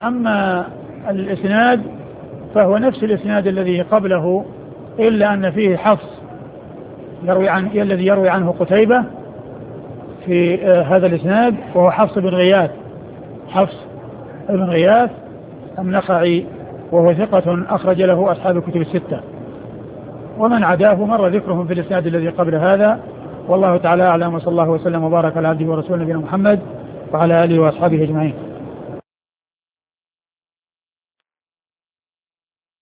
أما الإسناد فهو نفس الإسناد الذي قبله، إلا أن فيه حفص الذي يروي عنه قتيبة في هذا الإسناد، وهو حفص بن غياث النخعي، وهو ثقة أخرج له أصحاب الكتب الستة، ومن عداه مر ذكرهم في الإسناد الذي قبل هذا. والله تعالى أعلم، وصلى الله وسلم وبارك على عبده ورسوله نبينا محمد وعلى آله وأصحابه أجمعين.